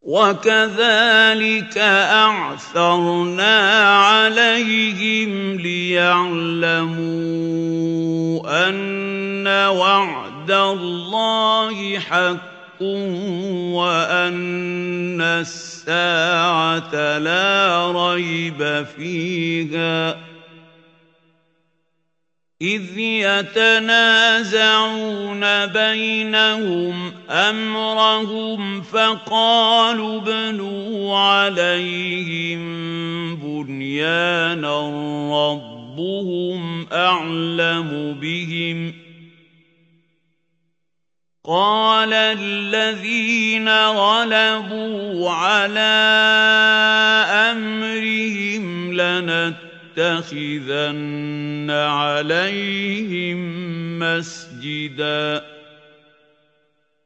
وَكَذَٰلِكَ أَعْثَرْنَا عَلَيْهِمْ لِيَعْلَمُوا أَنَّ وَعْدَ اللَّهِ حَقٌّ وَأَنَّ السَّاعَةَ لَا رَيْبَ فِيهَا إِذْ يَتَنَازَعُونَ بَيْنَهُمْ أَمْرَهُمْ فَقَالُوا ابْنُوا عَلَيْهِم بُنْيَانًا رَّبُّهُمْ أَعْلَمُ بِهِمْ ۚ قَالَ الَّذِينَ غَلَبُوا عَلَىٰ أَمْرِهِمْ لَنَتَّخِذَنَّ عَلَيْهِم مَّسْجِدًا